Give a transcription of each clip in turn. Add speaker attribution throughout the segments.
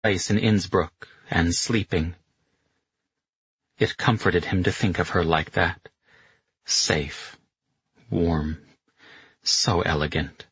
Speaker 1: place in Innsbruck and sleeping. It comforted him to think of her like that, safe, warm, so elegant.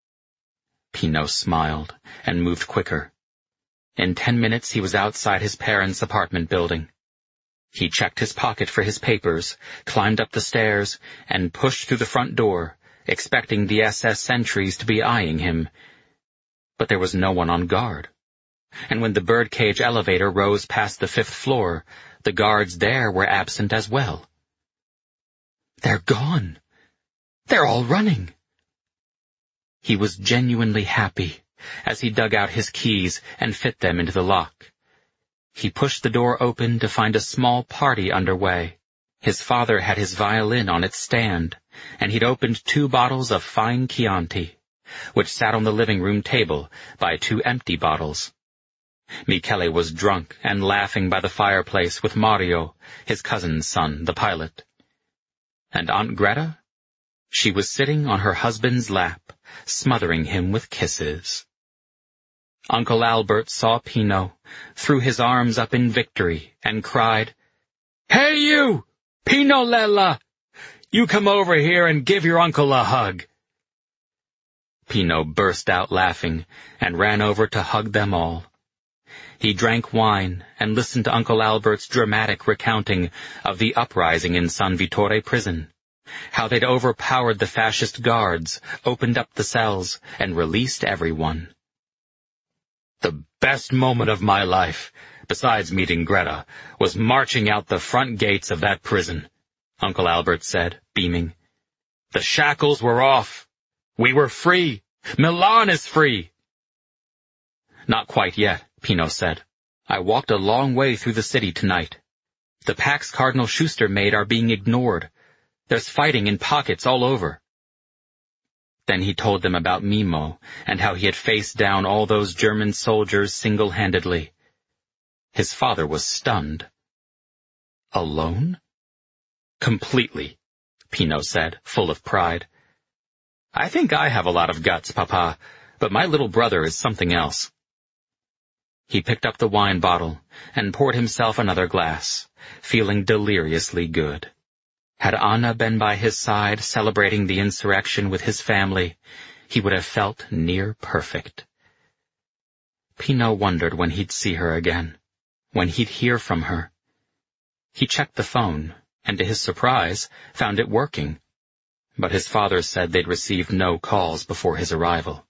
Speaker 1: Pino smiled and moved quicker. In 10 minutes he was outside his parents' apartment building. He checked his pocket for his papers, climbed up the stairs, and pushed through the front door, expecting the SS sentries to be eyeing him. But there was no one on guard. And when the birdcage elevator rose past the 5th floor, the guards there were absent as well. They're gone. They're all running. He was genuinely happy as he dug out his keys and fit them into the lock. He pushed the door open to find a small party underway. His father had his violin on its stand, and he'd opened 2 bottles of fine Chianti, which sat on the living room table by 2 empty bottles. Michele was drunk and laughing by the fireplace with Mario, his cousin's son, the pilot. And Aunt Greta? She was sitting on her husband's lap, smothering him with kisses. Uncle Albert saw Pino, threw his arms up in victory, and cried, "Hey you, Pino Lella! You come over here and give your uncle a hug." Pino burst out laughing and ran over to hug them all. He drank wine and listened to Uncle Albert's dramatic recounting of the uprising in San Vittore prison, how they'd overpowered the fascist guards, opened up the cells, and released everyone. "The best moment of my life, besides meeting Greta, was marching out the front gates of that prison," Uncle Albert said, beaming. "The shackles were off. We were free. Milan is free." "Not quite yet," Pino said. "I walked a long way through the city tonight. The packs Cardinal Schuster made are being ignored. There's fighting in pockets all over." Then he told them about Mimo and how he had faced down all those German soldiers single-handedly. His father was stunned. "Alone?" "Completely," Pino said, full of pride. "I think I have a lot of guts, Papa, but my little brother is something else." He picked up the wine bottle and poured himself another glass, feeling deliriously good. Had Anna been by his side celebrating the insurrection with his family, he would have felt near perfect. Pino wondered when he'd see her again, when he'd hear from her. He checked the phone, and to his surprise, found it working. But his father said they'd received no calls before his arrival.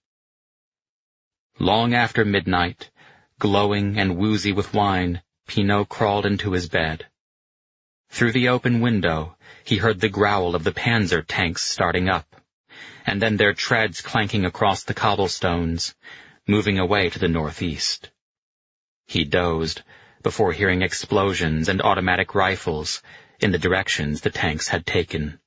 Speaker 1: Long after midnight, glowing and woozy with wine, Pino crawled into his bed. Through the open window, he heard the growl of the Panzer tanks starting up, and then their treads clanking across the cobblestones, moving away to the northeast. He dozed before hearing explosions and automatic rifles in the directions the tanks had taken.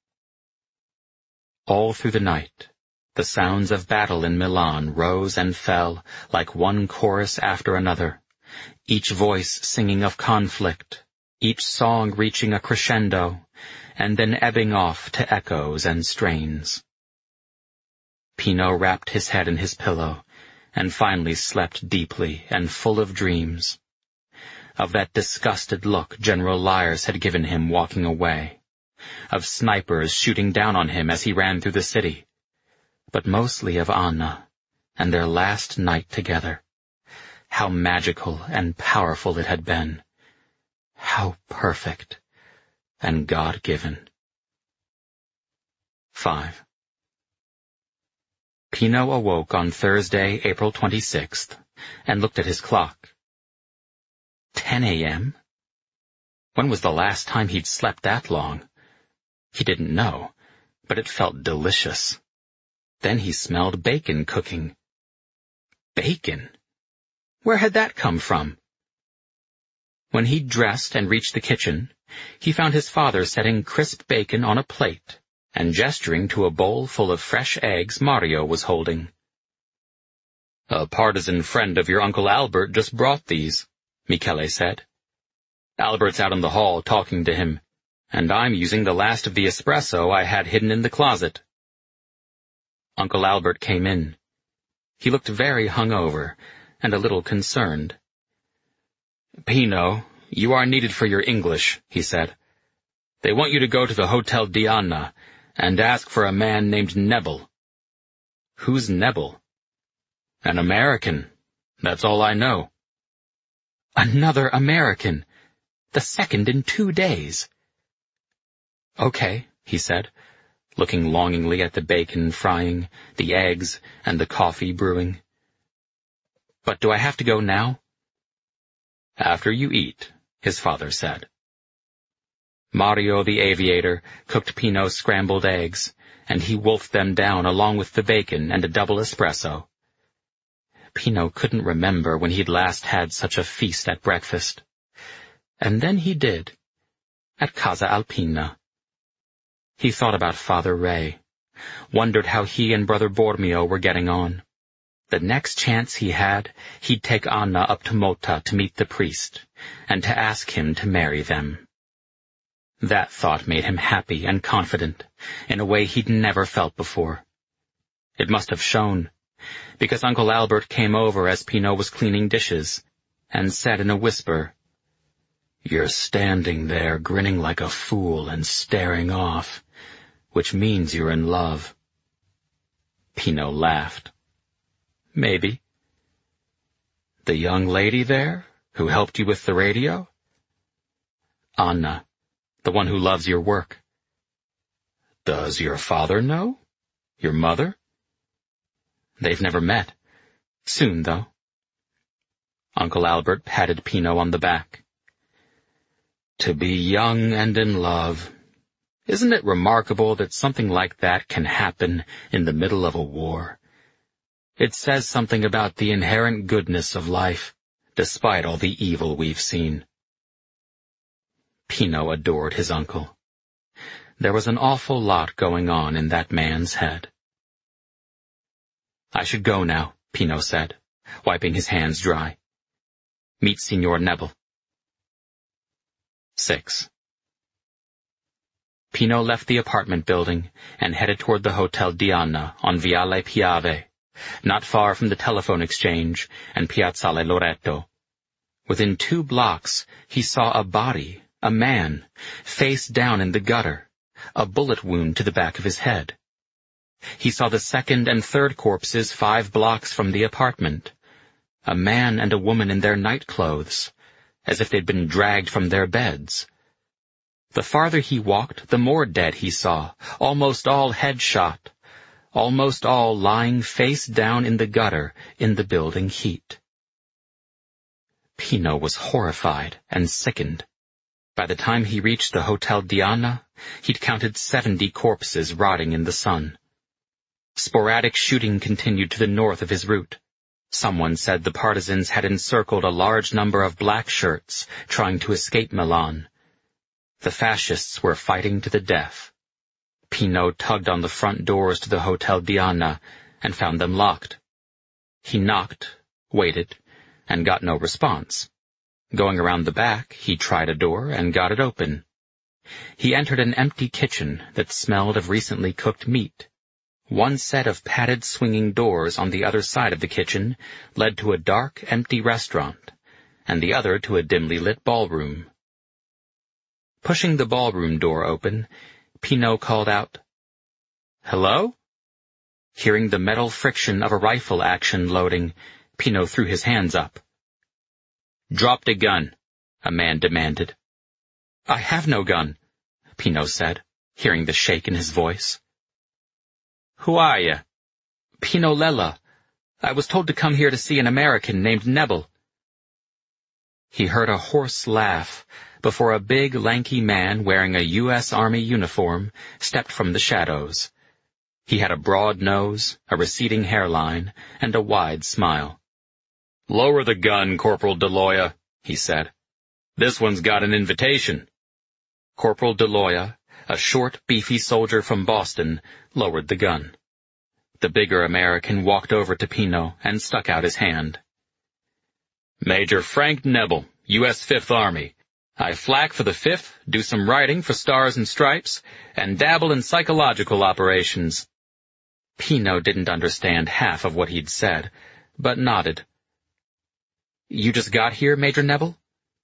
Speaker 1: All through the night, the sounds of battle in Milan rose and fell like one chorus after another, each voice singing of conflict, each song reaching a crescendo, and then ebbing off to echoes and strains. Pino wrapped his head in his pillow, and finally slept deeply and full of dreams. Of that disgusted look General Lyers had given him walking away, of snipers shooting down on him as he ran through the city, but mostly of Anna and their last night together. How magical and powerful it had been. How perfect and God-given. 5. Pino awoke on Thursday, April 26th, and looked at his clock. 10 a.m.? When was the last time he'd slept that long? He didn't know, but it felt delicious. Then he smelled bacon cooking. Bacon? Where had that come from? When he'd dressed and reached the kitchen, he found his father setting crisp bacon on a plate and gesturing to a bowl full of fresh eggs Mario was holding. "A partisan friend of your Uncle Albert just brought these," Michele said. "Albert's out in the hall talking to him, and I'm using the last of the espresso I had hidden in the closet." Uncle Albert came in. He looked very hungover and a little concerned. "Pino, you are needed for your English," he said. "They want you to go to the Hotel Diana and ask for a man named Nebel." "Who's Nebel?" "An American. That's all I know." "Another American! The second in 2 days." "Okay," he said, looking longingly at the bacon frying, the eggs, and the coffee brewing. "But do I have to go now?" "After you eat," his father said. Mario the aviator cooked Pino's scrambled eggs, and he wolfed them down along with the bacon and a double espresso. Pino couldn't remember when he'd last had such a feast at breakfast. And then he did, at Casa Alpina. He thought about Father Ray, wondered how he and Brother Bormio were getting on. The next chance he had, he'd take Anna up to Motta to meet the priest, and to ask him to marry them. That thought made him happy and confident, in a way he'd never felt before. It must have shown, because Uncle Albert came over as Pino was cleaning dishes, and said in a whisper, "You're standing there grinning like a fool and staring off, which means you're in love." Pino laughed. "Maybe." "The young lady there, who helped you with the radio?" "Anna. The one who loves your work." "Does your father know? Your mother?" "They've never met. Soon, though." Uncle Albert patted Pino on the back. "To be young and in love. Isn't it remarkable that something like that can happen in the middle of a war? It says something about the inherent goodness of life, despite all the evil we've seen." Pino adored his uncle. There was an awful lot going on in that man's head. "I should go now," Pino said, wiping his hands dry. "Meet Signor Nebel." 6. Pino left the apartment building and headed toward the Hotel Diana on Viale Piave, not far from the telephone exchange and Piazzale Loreto. Within 2 blocks, he saw a body, a man, face down in the gutter, a bullet wound to the back of his head. He saw the second and third corpses 5 blocks from the apartment, a man and a woman in their night clothes, as if they'd been dragged from their beds. The farther he walked, the more dead he saw, almost all head-shot, almost all lying face down in the gutter in the building heat. Pino was horrified and sickened. By the time he reached the Hotel Diana, he'd counted 70 corpses rotting in the sun. Sporadic shooting continued to the north of his route. Someone said the partisans had encircled a large number of black shirts, trying to escape Milan. The fascists were fighting to the death. Pino tugged on the front doors to the Hotel Diana and found them locked. He knocked, waited, and got no response. Going around the back, he tried a door and got it open. He entered an empty kitchen that smelled of recently cooked meat. One set of padded swinging doors on the other side of the kitchen led to a dark, empty restaurant, and the other to a dimly lit ballroom. Pushing the ballroom door open, Pino called out, "Hello?" Hearing the metal friction of a rifle action loading, Pino threw his hands up. "Drop the gun," a man demanded. "I have no gun," Pino said, hearing the shake in his voice. "Who are you?" "Pino Lella. I was told to come here to see an American named Nebel." He heard a hoarse laugh before a big, lanky man wearing a U.S. Army uniform stepped from the shadows. He had a broad nose, a receding hairline, and a wide smile. "Lower the gun, Corporal Deloya," he said. "This one's got an invitation." Corporal Deloya, a short, beefy soldier from Boston, lowered the gun. The bigger American walked over to Pino and stuck out his hand. "Major Frank Nebel, U.S. Fifth Army. I flak for the 5th, do some writing for Stars and Stripes, and dabble in psychological operations." Pino didn't understand half of what he'd said, but nodded. "You just got here, Major Nebel?"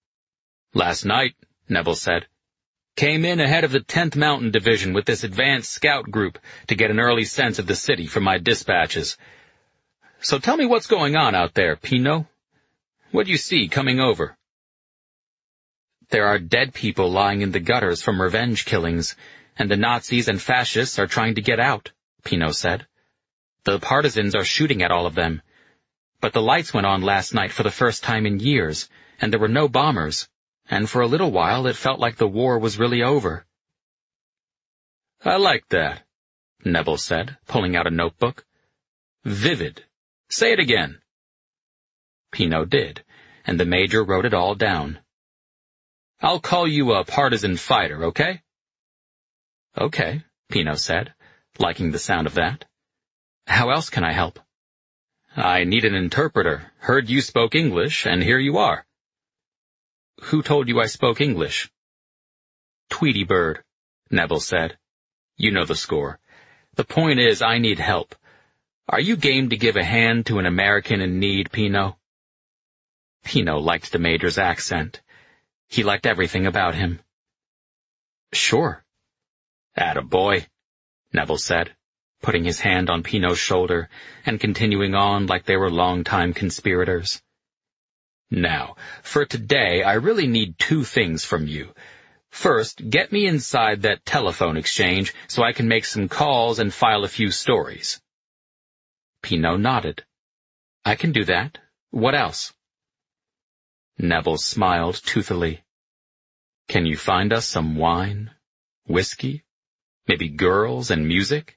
Speaker 1: "Last night," Neville said. "Came in ahead of the 10th Mountain Division with this advanced scout group to get an early sense of the city from my dispatches. So tell me what's going on out there, Pino. What do you see coming over?" "There are dead people lying in the gutters from revenge killings, and the Nazis and fascists are trying to get out," Pino said. "The partisans are shooting at all of them. But the lights went on last night for the first time in years, and there were no bombers, and for a little while it felt like the war was really over." "I like that," Neville said, pulling out a notebook. "Vivid. Say it again." Pino did, and the Major wrote it all down. "I'll call you a partisan fighter, okay?" "Okay," Pino said, liking the sound of that. "How else can I help?" "I need an interpreter. Heard you spoke English, and here you are." "Who told you I spoke English?" "Tweety Bird," Neville said. "You know the score. The point is, I need help. Are you game to give a hand to an American in need, Pino?" Pino liked the Major's accent. He liked everything about him. "Sure." "Attaboy," Neville said, putting his hand on Pino's shoulder and continuing on like they were long-time conspirators. "Now, for today, I really need two things from you. First, get me inside that telephone exchange so I can make some calls and file a few stories." Pino nodded. "I can do that. What else?" Neville smiled toothily. "Can you find us some wine? Whiskey? Maybe girls and music?"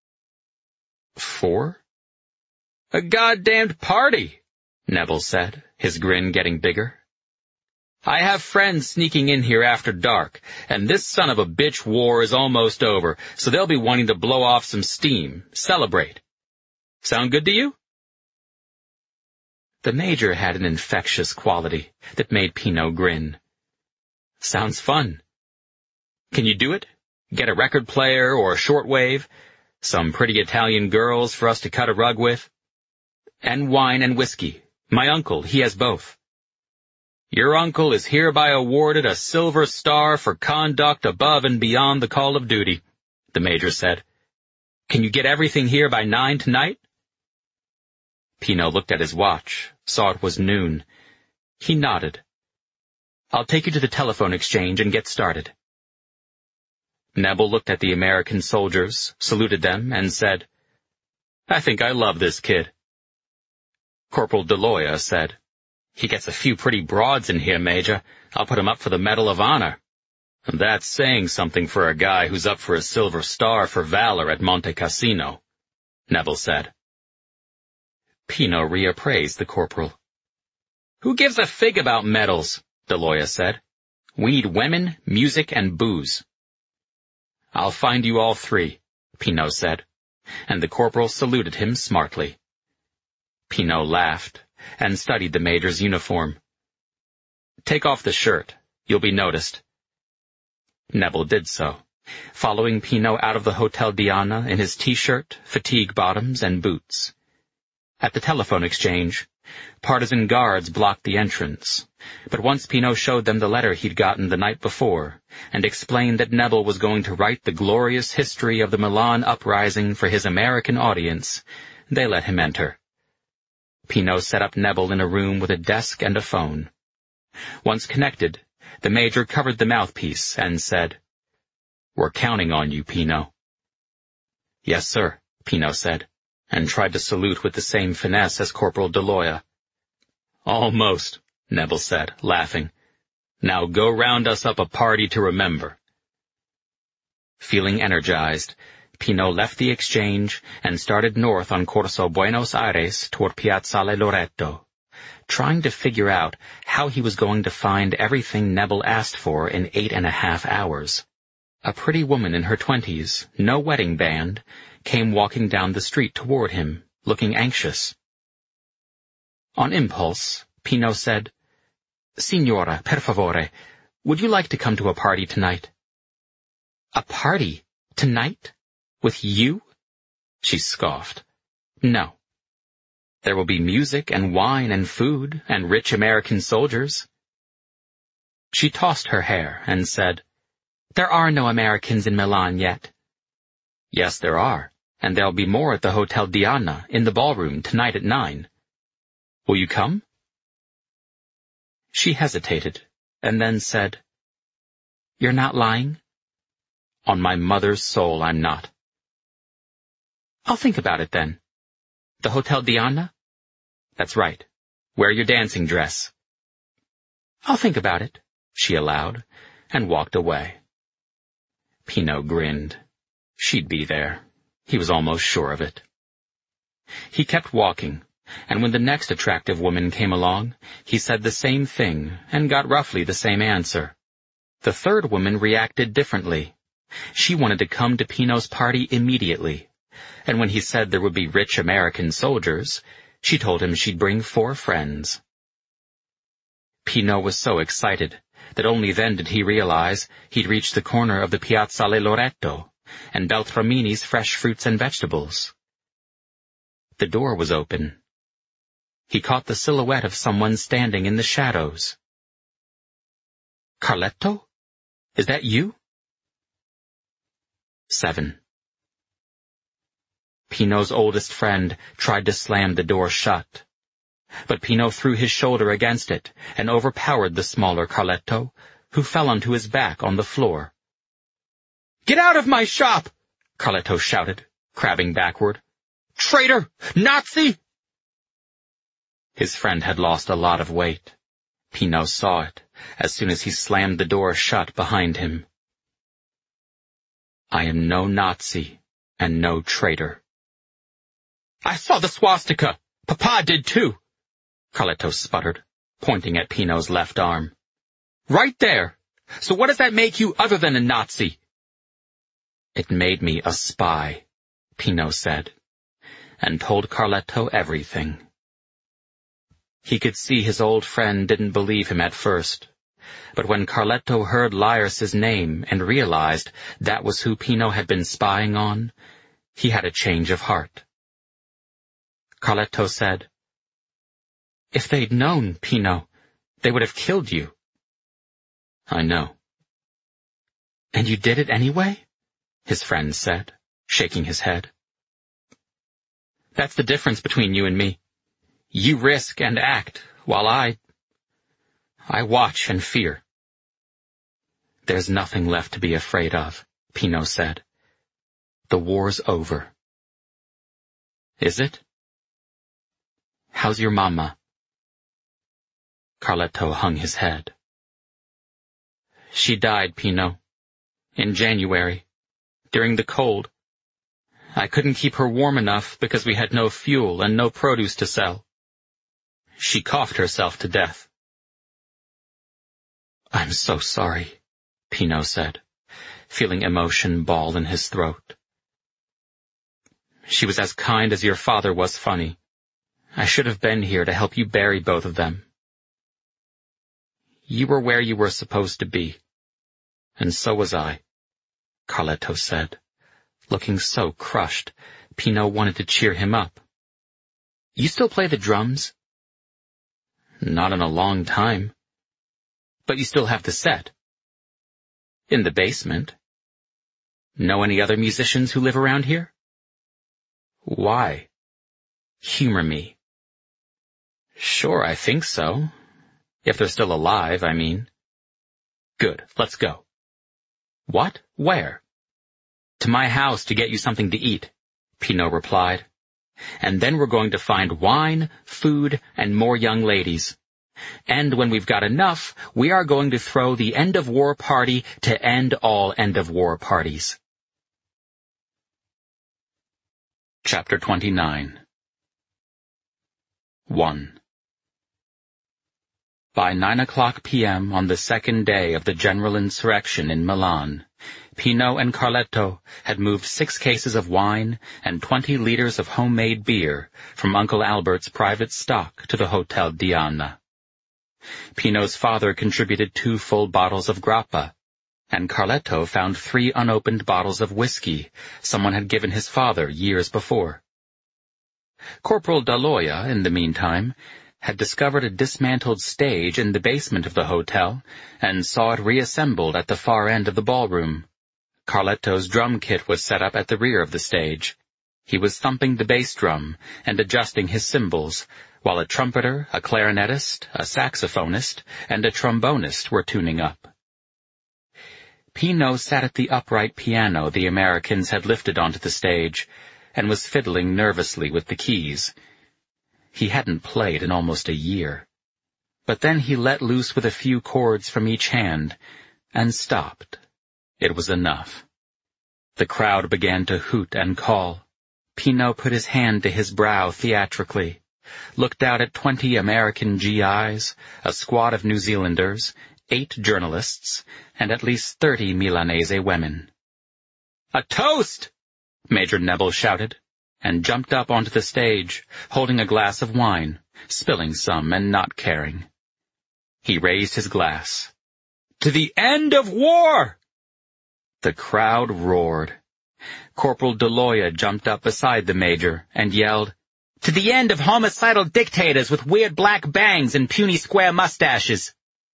Speaker 1: "For?" "A goddamned party," Neville said, his grin getting bigger. "I have friends sneaking in here after dark, and this son of a bitch war is almost over, so they'll be wanting to blow off some steam, celebrate. Sound good to you?" The Major had an infectious quality that made Pino grin. "Sounds fun. Can you do it? Get a record player or a shortwave? Some pretty Italian girls for us to cut a rug with? And wine and whiskey. My uncle, he has both." "Your uncle is hereby awarded a Silver Star for conduct above and beyond the call of duty," the Major said. "Can you get everything here by 9 tonight?" Pino looked at his watch, saw it was noon. He nodded. "I'll take you to the telephone exchange and get started." Neville looked at the American soldiers, saluted them, and said, "I think I love this kid." Corporal Deloya said, "He gets a few pretty broads in here, Major. I'll put him up for the Medal of Honor." "That's saying something for a guy who's up for a Silver Star for valor at Monte Cassino," Neville said. Pino reappraised the corporal. "Who gives a fig about medals?" Deloya said. "We need women, music, and booze." "I'll find you all three," Pino said, and the corporal saluted him smartly. Pino laughed and studied the Major's uniform. "Take off the shirt. You'll be noticed." Neville did so, following Pino out of the Hotel Diana in his T-shirt, fatigue bottoms, and boots. At the telephone exchange, partisan guards blocked the entrance, but once Pino showed them the letter he'd gotten the night before and explained that Neville was going to write the glorious history of the Milan uprising for his American audience, they let him enter. Pino set up Neville in a room with a desk and a phone. Once connected, the Major covered the mouthpiece and said, "We're counting on you, Pino." "Yes, sir," Pino said, and tried to salute with the same finesse as Corporal Deloya. "Almost," Neville said, laughing. "Now go round us up a party to remember." Feeling energized, Pino left the exchange and started north on Corso Buenos Aires toward Piazzale Loreto, trying to figure out how he was going to find everything Neville asked for in 8.5 hours. A pretty woman in her 20s, no wedding band, came walking down the street toward him, looking anxious. On impulse, Pino said, "Signora, per favore, would you like to come to a party tonight?" "A party? Tonight? With you?" She scoffed. "No. There will be music and wine and food and rich American soldiers." She tossed her hair and said, "There are no Americans in Milan yet." "Yes, there are, and there'll be more at the Hotel Diana in the ballroom tonight at 9. Will you come?" She hesitated, and then said, "You're not lying?" "On my mother's soul, I'm not." "I'll think about it then. The Hotel Diana?" "That's right. Wear your dancing dress." "I'll think about it," she allowed, and walked away. Pino grinned. She'd be there. He was almost sure of it. He kept walking, and when the next attractive woman came along, he said the same thing and got roughly the same answer. The third woman reacted differently. She wanted to come to Pino's party immediately, and when he said there would be rich American soldiers, she told him she'd bring 4 friends. Pino was so excited that only then did he realize he'd reached the corner of the Piazzale Loreto and Beltramini's fresh fruits and vegetables. The door was open. He caught the silhouette of someone standing in the shadows. "Carletto? Is that you?" 7. Pino's oldest friend tried to slam the door shut, but Pino threw his shoulder against it and overpowered the smaller Carletto, who fell onto his back on the floor. "Get out of my shop!" Carletto shouted, crabbing backward. "Traitor! Nazi!" His friend had lost a lot of weight. Pino saw it as soon as he slammed the door shut behind him. "I am no Nazi and no traitor." "I saw the swastika. Papa did too," Carletto sputtered, pointing at Pino's left arm. "Right there. So what does that make you other than a Nazi?" "It made me a spy," Pino said, and told Carletto everything. He could see his old friend didn't believe him at first, but when Carletto heard Lairs's name and realized that was who Pino had been spying on, he had a change of heart. Carletto said, "If they'd known, Pino, they would have killed you." "I know." "And you did it anyway?" his friend said, shaking his head. "That's the difference between you and me. You risk and act, while I watch and fear." "There's nothing left to be afraid of," Pino said. "The war's over." "Is it? How's your mama?" Carletto hung his head. "She died, Pino. In January, during the cold. I couldn't keep her warm enough because we had no fuel and no produce to sell. She coughed herself to death." "I'm so sorry," Pino said, feeling emotion ball in his throat. "She was as kind as your father was funny. I should have been here to help you bury both of them." "You were where you were supposed to be, and so was I," Carletto said, looking so crushed Pino wanted to cheer him up. "You still play the drums?" "Not in a long time." "But you still have the set?" "In the basement." "Know any other musicians who live around here?" "Why?" "Humor me." "Sure, I think so. If they're still alive, I mean." "Good, let's go." "What? Where?" "To my house to get you something to eat," Pino replied. "And then we're going to find wine, food, and more young ladies. And when we've got enough, we are going to throw the end-of-war party to end all end-of-war parties." Chapter 29. 1. By 9:00 p.m. on the second day of the general insurrection in Milan, Pino and Carletto had moved 6 cases of wine and 20 liters of homemade beer from Uncle Albert's private stock to the Hotel Diana. Pino's father contributed 2 full bottles of grappa, and Carletto found 3 unopened bottles of whiskey someone had given his father years before. Corporal Daloya, in the meantime, had discovered a dismantled stage in the basement of the hotel and saw it reassembled at the far end of the ballroom. Carletto's drum kit was set up at the rear of the stage. He was thumping the bass drum and adjusting his cymbals, while a trumpeter, a clarinetist, a saxophonist, and a trombonist were tuning up. Pino sat at the upright piano the Americans had lifted onto the stage, and was fiddling nervously with the keys. He hadn't played in almost a year. But then he let loose with a few chords from each hand, and stopped. It was enough. The crowd began to hoot and call. Pino put his hand to his brow theatrically, looked out at 20 American GIs, a squad of New Zealanders, 8 journalists, and at least 30 Milanese women. "A toast!" Major Nebel shouted, and jumped up onto the stage, holding a glass of wine, spilling some and not caring. He raised his glass. "To the end of war!" The crowd roared. Corporal Deloya jumped up beside the major and yelled, "To the end of homicidal dictators with weird black bangs and puny square mustaches!"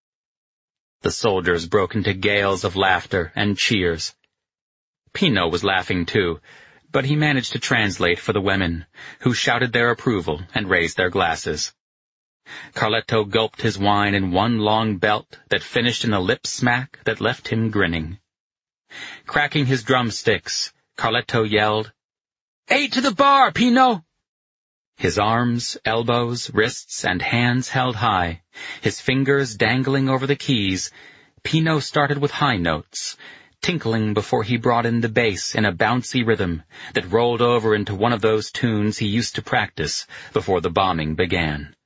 Speaker 1: The soldiers broke into gales of laughter and cheers. Pino was laughing too, but he managed to translate for the women, who shouted their approval and raised their glasses. Carletto gulped his wine in one long belt that finished in a lip smack that left him grinning. Cracking his drumsticks, Carletto yelled, "8 to the bar, Pino!" His arms, elbows, wrists, and hands held high, his fingers dangling over the keys, Pino started with high notes, tinkling before he brought in the bass in a bouncy rhythm that rolled over into one of those tunes he used to practice before the bombing began.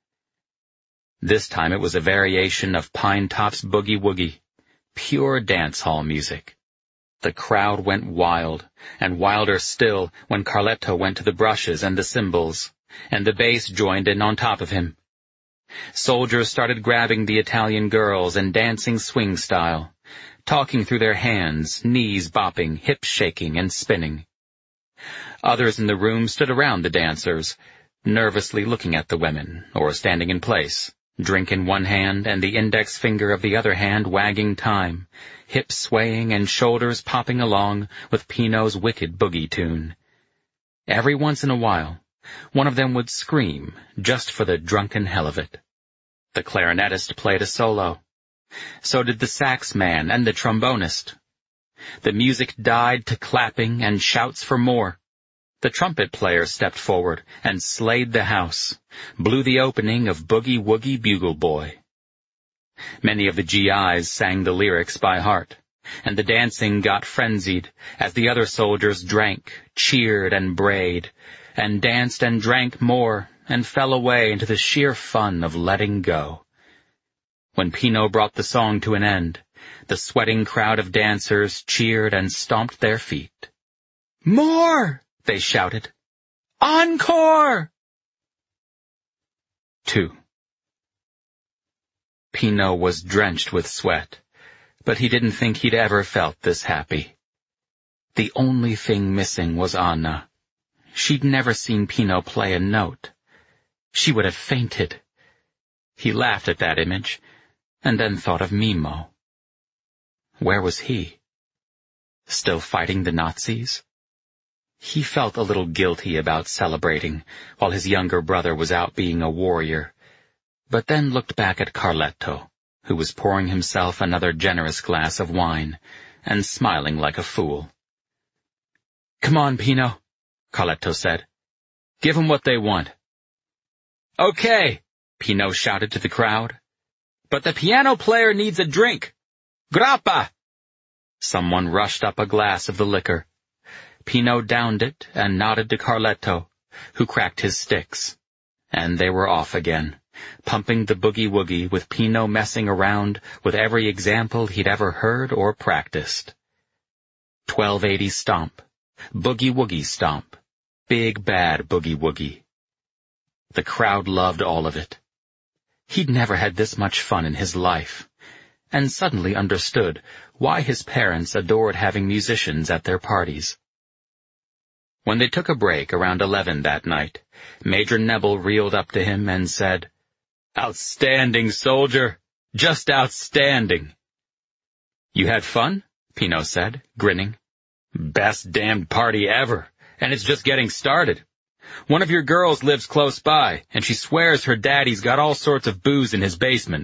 Speaker 1: This time it was a variation of Pine Top's Boogie Woogie, pure dance hall music. The crowd went wild, and wilder still when Carletto went to the brushes and the cymbals, and the bass joined in on top of him. Soldiers started grabbing the Italian girls and dancing swing style, talking through their hands, knees bopping, hips shaking and spinning. Others in the room stood around the dancers, nervously looking at the women, or standing in place, drink in one hand and the index finger of the other hand wagging time, hips swaying and shoulders popping along with Pino's wicked boogie tune. Every once in a while, one of them would scream, just for the drunken hell of it. The clarinetist played a solo. So did the sax man and the trombonist. The music died to clapping and shouts for more. The trumpet player stepped forward and slayed the house, blew the opening of Boogie Woogie Bugle Boy. Many of the GIs sang the lyrics by heart, and the dancing got frenzied as the other soldiers drank, cheered, and brayed, and danced and drank more, and fell away into the sheer fun of letting go. When Pino brought the song to an end, the sweating crowd of dancers cheered and stomped their feet. "More!" they shouted. "Encore!" 2. Pino was drenched with sweat, but he didn't think he'd ever felt this happy. The only thing missing was Anna. She'd never seen Pino play a note. She would have fainted. He laughed at that image, and then thought of Mimo. Where was he? Still fighting the Nazis? He felt a little guilty about celebrating, while his younger brother was out being a warrior, but then looked back at Carletto, who was pouring himself another generous glass of wine, and smiling like a fool. "Come on, Pino," Carletto said. "Give 'em what they want." "Okay," Pino shouted to the crowd. "But the piano player needs a drink. Grappa!" Someone rushed up a glass of the liquor. Pino downed it and nodded to Carletto, who cracked his sticks. And they were off again, pumping the Boogie Woogie with Pino messing around with every example he'd ever heard or practiced. 1280 stomp, Boogie Woogie stomp, big bad Boogie Woogie. The crowd loved all of it. He'd never had this much fun in his life, and suddenly understood why his parents adored having musicians at their parties. When they took a break around 11 that night, Major Nebel reeled up to him and said, Outstanding, soldier. Just outstanding. You had fun? Pino said, grinning. Best damned party ever, and it's just getting started. One of your girls lives close by, and she swears her daddy's got all sorts of booze in his basement.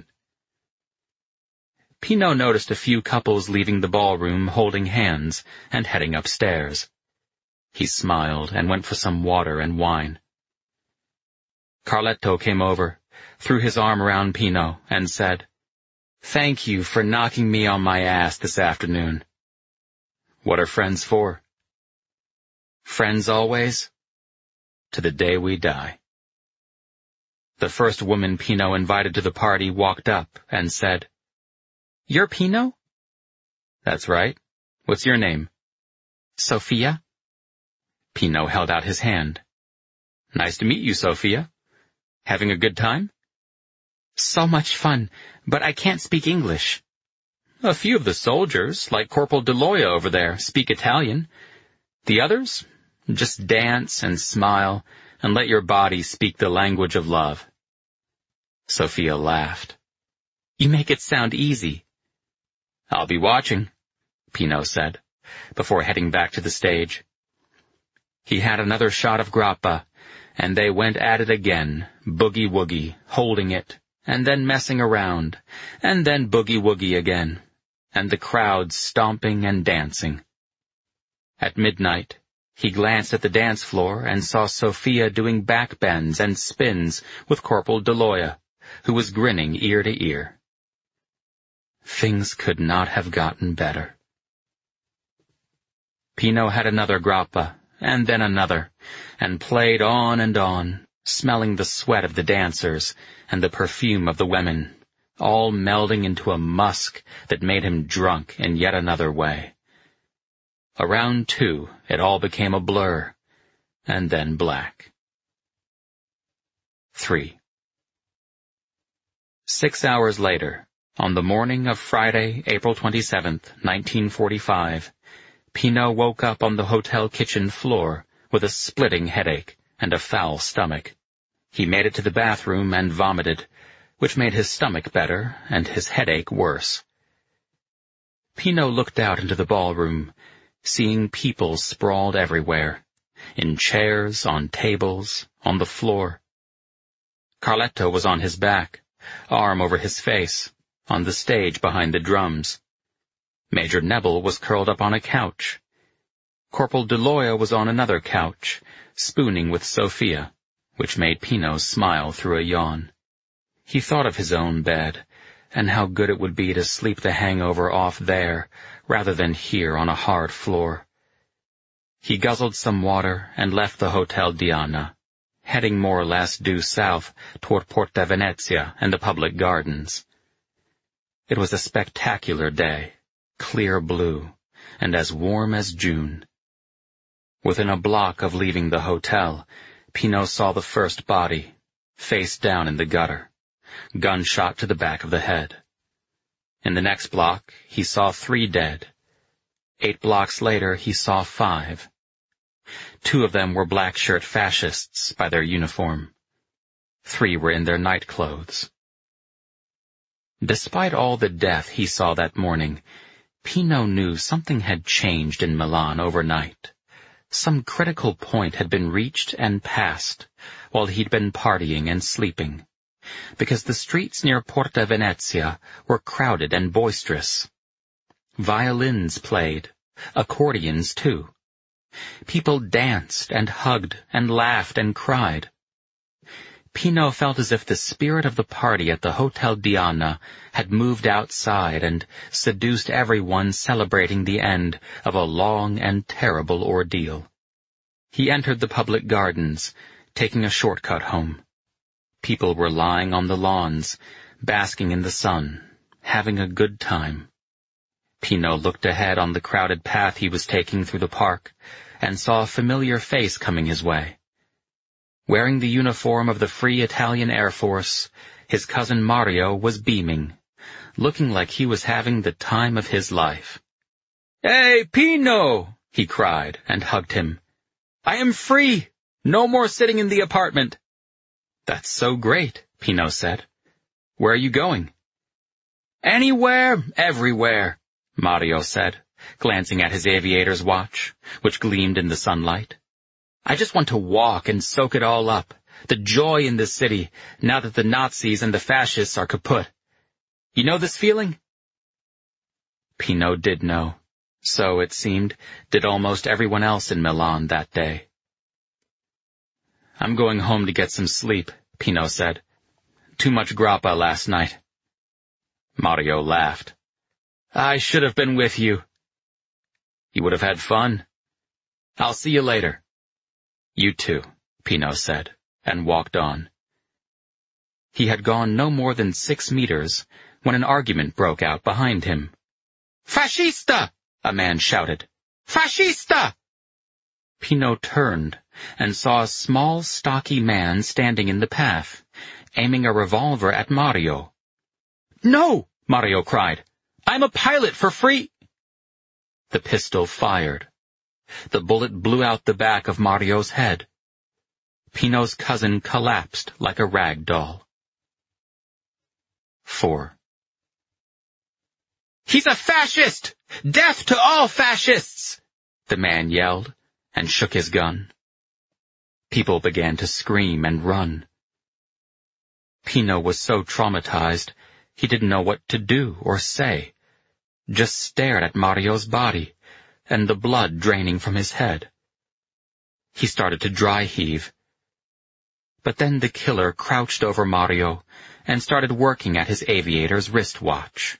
Speaker 1: Pino noticed a few couples leaving the ballroom holding hands and heading upstairs. He smiled and went for some water and wine. Carletto came over, threw his arm around Pino, and said, "Thank you for knocking me on my ass this afternoon." "What are friends for?" "Friends always, to the day we die." The first woman Pino invited to the party walked up and said, "You're Pino?" "That's right. What's your name?" "Sophia." Pino held out his hand. "Nice to meet you, Sophia. Having a good time?" "So much fun, but I can't speak English." "A few of the soldiers, like Corporal Deloya over there, speak Italian. The others, just dance and smile and let your body speak the language of love." Sophia laughed. "You make it sound easy." "I'll be watching," Pino said, before heading back to the stage. He had another shot of grappa, and they went at it again, boogie-woogie, holding it, and then messing around, and then boogie-woogie again, and the crowd stomping and dancing. At midnight, he glanced at the dance floor and saw Sophia doing backbends and spins with Corporal Deloya, who was grinning ear to ear. Things could not have gotten better. Pino had another grappa, and then another, and played on, smelling the sweat of the dancers and the perfume of the women, all melding into a musk that made him drunk in yet another way. Around 2, it all became a blur, and then black. 3. 6 hours later, on the morning of Friday, April 27th, 1945, Pino woke up on the hotel kitchen floor with a splitting headache and a foul stomach. He made it to the bathroom and vomited, which made his stomach better and his headache worse. Pino looked out into the ballroom, seeing people sprawled everywhere, in chairs, on tables, on the floor. Carletto was on his back, arm over his face, on the stage behind the drums. Major Nebel was curled up on a couch. Corporal Deloya was on another couch, spooning with Sophia, which made Pino smile through a yawn. He thought of his own bed, and how good it would be to sleep the hangover off there, rather than here on a hard floor. He guzzled some water and left the Hotel Diana, heading more or less due south toward Porta Venezia and the public gardens. It was a spectacular day, clear blue, and as warm as June. Within a block of leaving the hotel, Pino saw the first body, face down in the gutter, gunshot to the back of the head. In the next block, he saw 3 dead. 8 blocks later, he saw 5. 2 of them were black-shirt fascists by their uniform. 3 were in their night clothes. Despite all the death he saw that morning, Pino knew something had changed in Milan overnight. Some critical point had been reached and passed while he'd been partying and sleeping, because the streets near Porta Venezia were crowded and boisterous. Violins played, accordions too. People danced and hugged and laughed and cried. Pino felt as if the spirit of the party at the Hotel Diana had moved outside and seduced everyone celebrating the end of a long and terrible ordeal. He entered the public gardens, taking a shortcut home. People were lying on the lawns, basking in the sun, having a good time. Pino looked ahead on the crowded path he was taking through the park and saw a familiar face coming his way. Wearing the uniform of the Free Italian Air Force, his cousin Mario was beaming, looking like he was having the time of his life. "Hey, Pino!" he cried and hugged him. "I am free! No more sitting in the apartment!" "That's so great," Pino said. Where are you going?" "Anywhere, everywhere," Mario said, glancing at his aviator's watch, which gleamed in the sunlight. "I just want to walk and soak it all up, the joy in the city, now that the Nazis and the fascists are kaput. You know this feeling?" Pino did know. So, it seemed, did almost everyone else in Milan that day. "I'm going home to get some sleep," Pino said. "Too much grappa last night." Mario laughed. "I should have been with you." "You would have had fun. I'll see you later." "You too," Pino said, and walked on. He had gone no more than 6 meters when an argument broke out behind him. "Fascista!" a man shouted. "Fascista!" Pino turned and saw a small, stocky man standing in the path, aiming a revolver at Mario. "No!" Mario cried. "I'm a pilot for free—" The pistol fired. The bullet blew out the back of Mario's head. Pino's cousin collapsed like a rag doll. 4. "He's a fascist! Death to all fascists!" the man yelled, and shook his gun. People began to scream and run. Pino was so traumatized, he didn't know what to do or say, just stared at Mario's body, and the blood draining from his head. He started to dry heave. But then the killer crouched over Mario and started working at his aviator's wristwatch.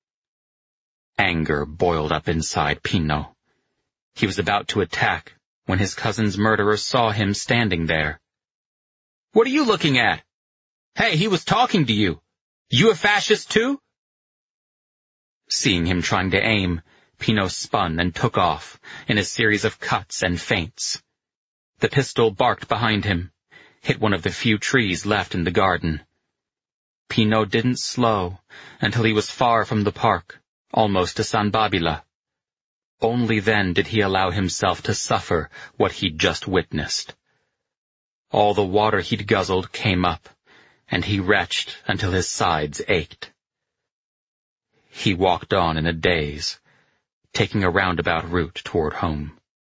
Speaker 1: Anger boiled up inside Pino. He was about to attack when his cousin's murderer saw him standing there. "What are you looking at? Hey, he was talking to you. You a fascist too?" Seeing him trying to aim, Pino spun and took off in a series of cuts and feints. The pistol barked behind him, hit one of the few trees left in the garden. Pino didn't slow until he was far from the park, almost to San Babila. Only then did he allow himself to suffer what he'd just witnessed. All the water he'd guzzled came up, and he retched until his sides ached. He walked on in a daze, taking a roundabout route toward home.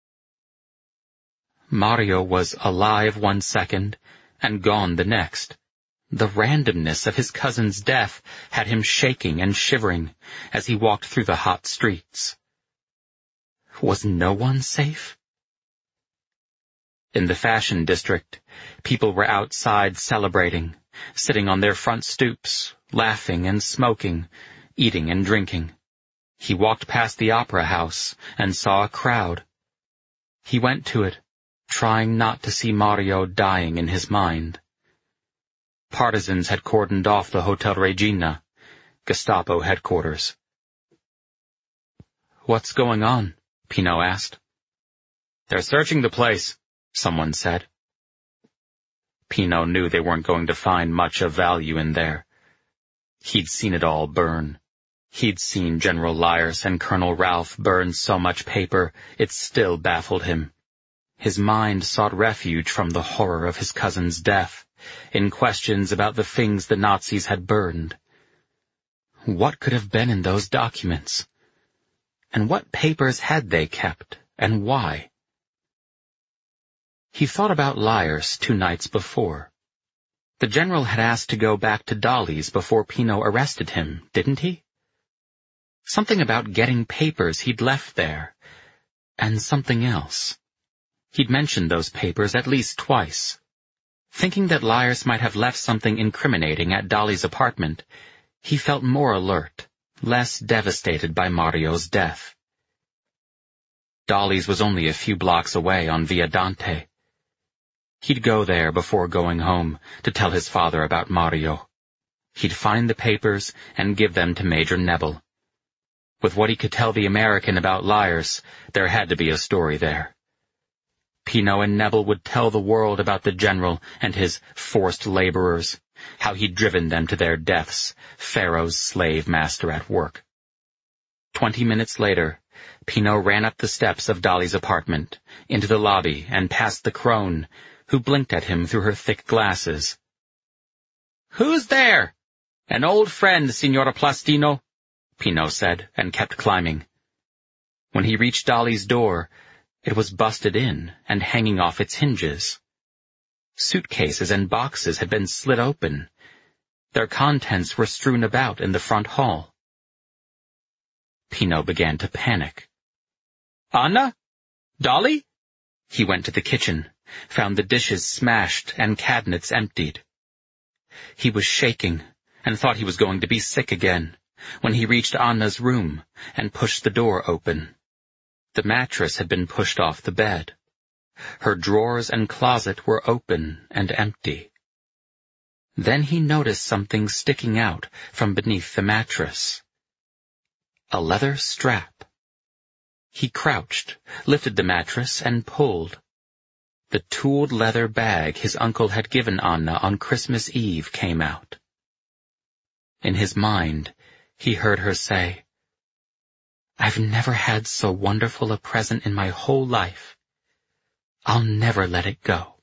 Speaker 1: Mario was alive 1 second and gone the next. The randomness of his cousin's death had him shaking and shivering as he walked through the hot streets. Was no one safe? In the fashion district, people were outside celebrating, sitting on their front stoops, laughing and smoking, eating and drinking. He walked past the opera house and saw a crowd. He went to it, trying not to see Mario dying in his mind. Partisans had cordoned off the Hotel Regina, Gestapo headquarters. "What's going on?" Pino asked. "They're searching the place," someone said. Pino knew they weren't going to find much of value in there. He'd seen it all burn. He'd seen General Lyers and Colonel Ralph burn so much paper it still baffled him. His mind sought refuge from the horror of his cousin's death, in questions about the things the Nazis had burned. What could have been in those documents? And what papers had they kept, and why? He thought about Lyers 2 nights before. The general had asked to go back to Dolly's before Pino arrested him, didn't he? Something about getting papers he'd left there, and something else. He'd mentioned those papers at least twice. Thinking that Lyers might have left something incriminating at Dolly's apartment, he felt more alert, less devastated by Mario's death. Dolly's was only a few blocks away on Via Dante. He'd go there before going home to tell his father about Mario. He'd find the papers and give them to Major Nebel. With what he could tell the American about Lyers, there had to be a story there. Pino and Nebel would tell the world about the general and his forced laborers, how he'd driven them to their deaths, Pharaoh's slave master at work. 20 minutes later, Pino ran up the steps of Dolly's apartment, into the lobby and past the crone, who blinked at him through her thick glasses. "Who's there?" An old friend, Signora Plastino, Pino said, and kept climbing. When he reached Dolly's door, it was busted in and hanging off its hinges. Suitcases and boxes had been slit open. Their contents were strewn about in the front hall. Pino began to panic. Anna? Dolly? He went to the kitchen, found the dishes smashed and cabinets emptied. He was shaking and thought he was going to be sick again when he reached Anna's room and pushed the door open. The mattress had been pushed off the bed. Her drawers and closet were open and empty. Then he noticed something sticking out from beneath the mattress. A leather strap. He crouched, lifted the mattress, and pulled. The tooled leather bag his uncle had given Anna on Christmas Eve came out. In his mind, he heard her say, "I've never had so wonderful a present in my whole life. I'll never let it go."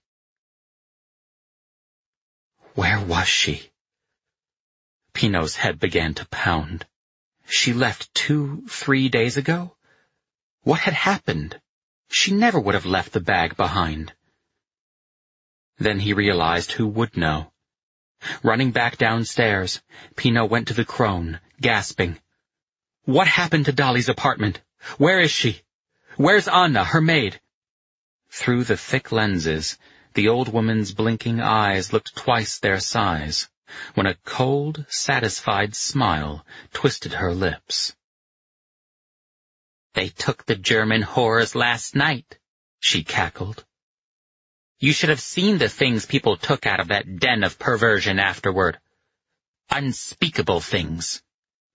Speaker 1: Where was she? Pino's head began to pound. She left 2-3 days ago? What had happened? She never would have left the bag behind. Then he realized who would know. Running back downstairs, Pino went to the crone, gasping. "What happened to Dolly's apartment? Where is she? Where's Anna, her maid?" Through the thick lenses, the old woman's blinking eyes looked twice their size, when a cold, satisfied smile twisted her lips. "They took the German whores last night," she cackled. "You should have seen the things people took out of that den of perversion afterward. Unspeakable things."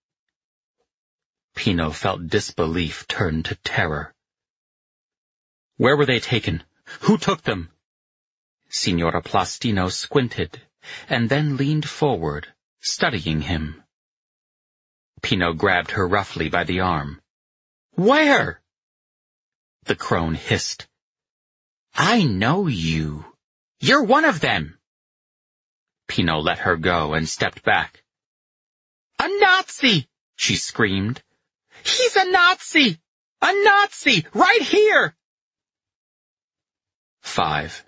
Speaker 1: Pino felt disbelief turn to terror. "Where were they taken? Who took them?" Signora Plastino squinted, and then leaned forward, studying him. Pino grabbed her roughly by the arm. "Where?" The crone hissed. "I know you. You're one of them." Pino let her go and stepped back. "A Nazi!" she screamed. "He's a Nazi! A Nazi! Right here!" 5.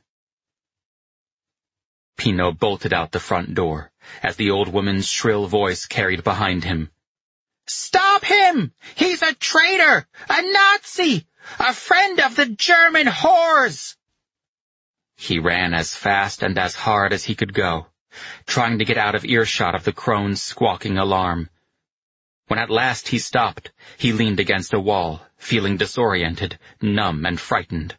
Speaker 1: Pino bolted out the front door, as the old woman's shrill voice carried behind him. "Stop him! He's a traitor! A Nazi! A friend of the German whores!" He ran as fast and as hard as he could go, trying to get out of earshot of the crone's squawking alarm. When at last he stopped, he leaned against a wall, feeling disoriented, numb, and frightened.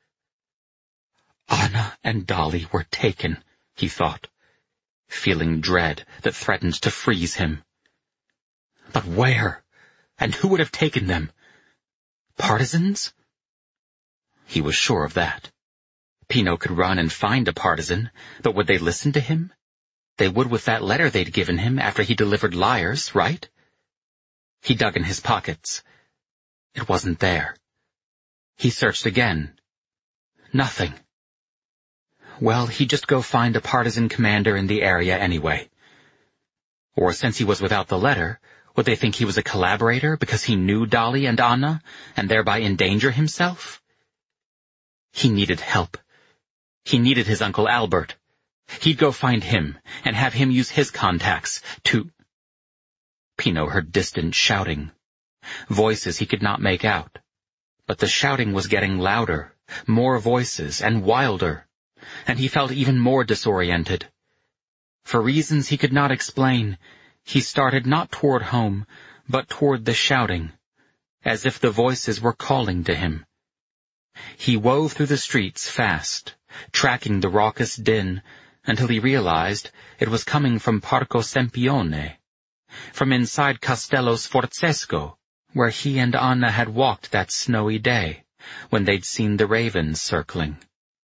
Speaker 1: Anna and Dolly were taken, he thought, feeling dread that threatened to freeze him. But where? And who would have taken them? Partisans? He was sure of that. Pino could run and find a partisan, but would they listen to him? They would with that letter they'd given him after he delivered liars, right? He dug in his pockets. It wasn't there. He searched again. Nothing. Well, he'd just go find a partisan commander in the area anyway. Or since he was without the letter, would they think he was a collaborator because he knew Dolly and Anna, and thereby endanger himself? He needed help. He needed his Uncle Albert. He'd go find him, and have him use his contacts to... Pino heard distant shouting. Voices he could not make out. But the shouting was getting louder, more voices, and wilder, and he felt even more disoriented. For reasons he could not explain, he started not toward home, but toward the shouting, as if the voices were calling to him. He wove through the streets fast, tracking the raucous din, until he realized it was coming from Parco Sempione, from inside Castello Sforzesco, where he and Anna had walked that snowy day, when they'd seen the ravens circling.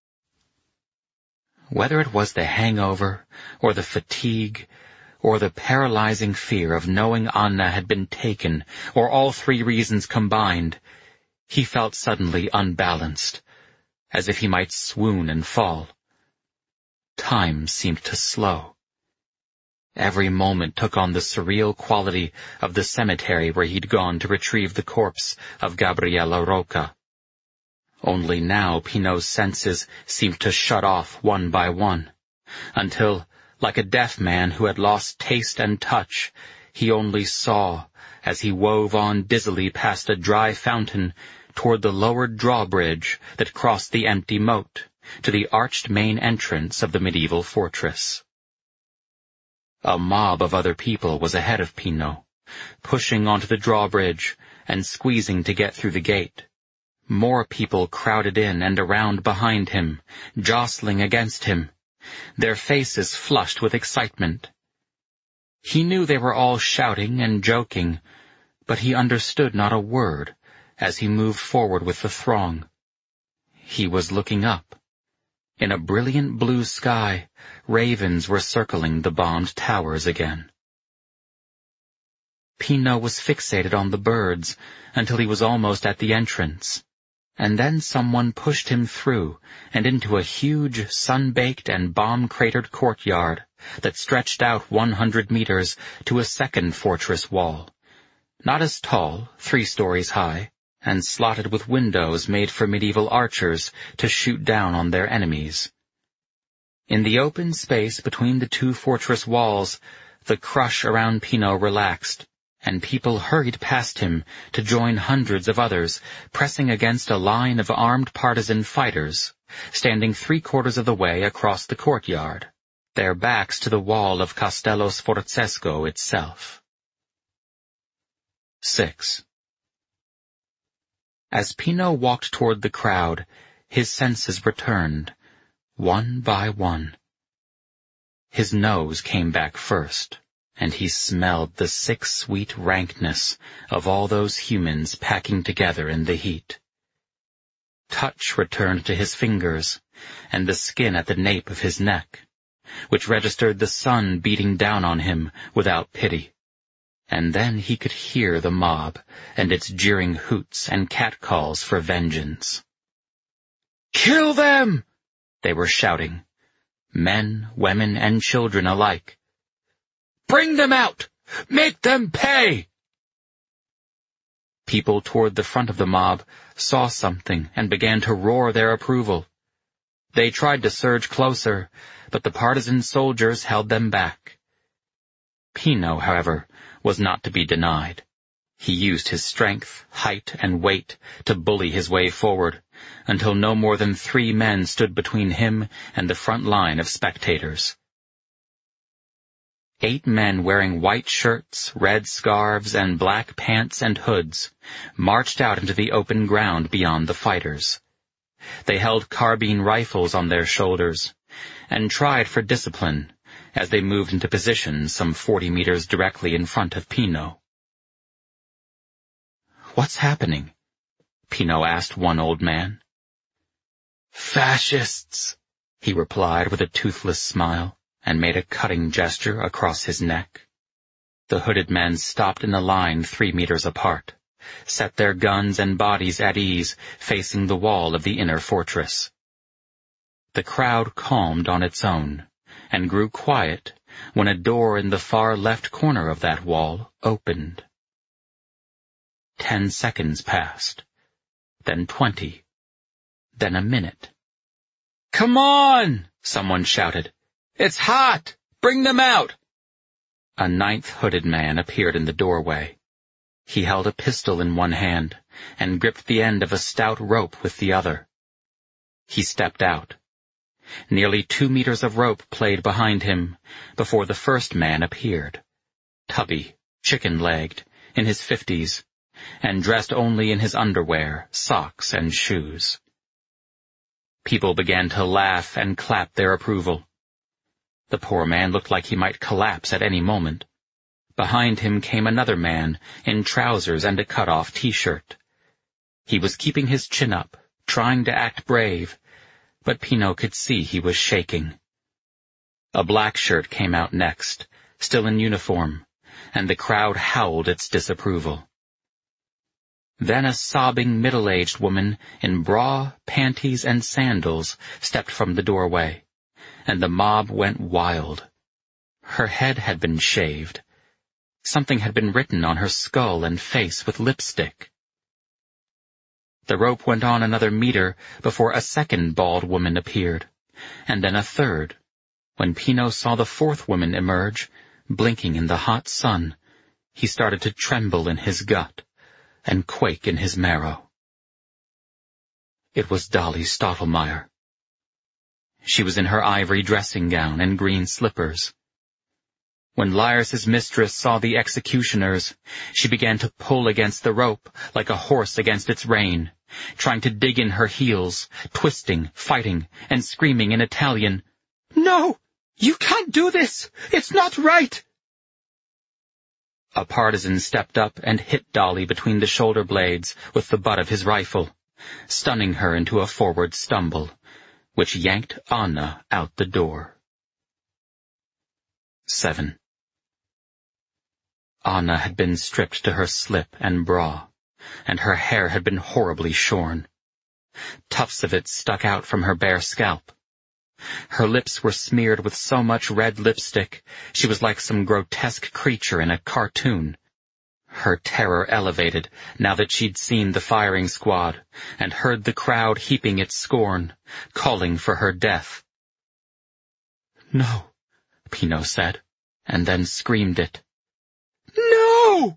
Speaker 1: Whether it was the hangover, or the fatigue, or the paralyzing fear of knowing Anna had been taken, or all three reasons combined, he felt suddenly unbalanced, as if he might swoon and fall. Time seemed to slow. Every moment took on the surreal quality of the cemetery where he'd gone to retrieve the corpse of Gabriela Roca. Only now Pinot's senses seemed to shut off one by one, until, like a deaf man who had lost taste and touch, he only saw, as he wove on dizzily past a dry fountain toward the lowered drawbridge that crossed the empty moat, to the arched main entrance of the medieval fortress. A mob of other people was ahead of Pinot, pushing onto the drawbridge and squeezing to get through the gate. More people crowded in and around behind him, jostling against him, their faces flushed with excitement. He knew they were all shouting and joking, but he understood not a word as he moved forward with the throng. He was looking up. In a brilliant blue sky, ravens were circling the bombed towers again. Pinot was fixated on the birds until he was almost at the entrance, and then someone pushed him through and into a huge, sun-baked and bomb-cratered courtyard that stretched out 100 meters to a second fortress wall, not as tall, 3 stories high, and slotted with windows made for medieval archers to shoot down on their enemies. In the open space between the 2 fortress walls, the crush around Pinot relaxed, and people hurried past him to join hundreds of others pressing against a line of armed partisan fighters, standing 3/4 of the way across the courtyard, their backs to the wall of Castello Sforzesco itself. 6. As Pinot walked toward the crowd, his senses returned, one by one. His nose came back first, and he smelled the sick sweet rankness of all those humans packing together in the heat. Touch returned to his fingers, and the skin at the nape of his neck, which registered the sun beating down on him without pity. And then he could hear the mob and its jeering hoots and catcalls for vengeance. "Kill them!" they were shouting, men, women, and children alike. "Bring them out! Make them pay!" People toward the front of the mob saw something and began to roar their approval. They tried to surge closer, but the partisan soldiers held them back. Pinot, however, was not to be denied. He used his strength, height, and weight to bully his way forward, until no more than 3 men stood between him and the front line of spectators. 8 men wearing white shirts, red scarves, and black pants and hoods marched out into the open ground beyond the fighters. They held carbine rifles on their shoulders and tried for discipline as they moved into position some 40 meters directly in front of Pinot. "What's happening?" Pinot asked one old man. "Fascists," he replied with a toothless smile, and made a cutting gesture across his neck. The hooded men stopped in a line 3 meters apart, set their guns and bodies at ease facing the wall of the inner fortress. The crowd calmed on its own, and grew quiet when a door in the far left corner of that wall opened. 10 seconds passed, then 20, then a minute. "Come on!" someone shouted. "It's hot! Bring them out!" A 9th hooded man appeared in the doorway. He held a pistol in one hand and gripped the end of a stout rope with the other. He stepped out. Nearly 2 meters of rope played behind him before the first man appeared, tubby, chicken-legged, in his 50s, and dressed only in his underwear, socks, and shoes. People began to laugh and clap their approval. The poor man looked like he might collapse at any moment. Behind him came another man in trousers and a cut-off T-shirt. He was keeping his chin up, trying to act brave, but Pinot could see he was shaking. A black shirt came out next, still in uniform, and the crowd howled its disapproval. Then a sobbing middle-aged woman in bra, panties, and sandals stepped from the doorway, and the mob went wild. Her head had been shaved. Something had been written on her skull and face with lipstick. The rope went on another meter before a second bald woman appeared, and then a third. When Pino saw the fourth woman emerge, blinking in the hot sun, he started to tremble in his gut and quake in his marrow. It was Dolly Stottlemyre. She was in her ivory dressing gown and green slippers. When Lairs's mistress saw the executioners, she began to pull against the rope like a horse against its rein, trying to dig in her heels, twisting, fighting, and screaming in Italian, "No! You can't do this! It's not right!" A partisan stepped up and hit Dolly between the shoulder blades with the butt of his rifle, stunning her into a forward stumble, which yanked Anna out the door. 7. Anna had been stripped to her slip and bra, and her hair had been horribly shorn. Tufts of it stuck out from her bare scalp. Her lips were smeared with so much red lipstick she was like some grotesque creature in a cartoon. Her terror elevated now that she'd seen the firing squad and heard the crowd heaping its scorn, calling for her death. "No," Pino said, and then screamed it. "No!"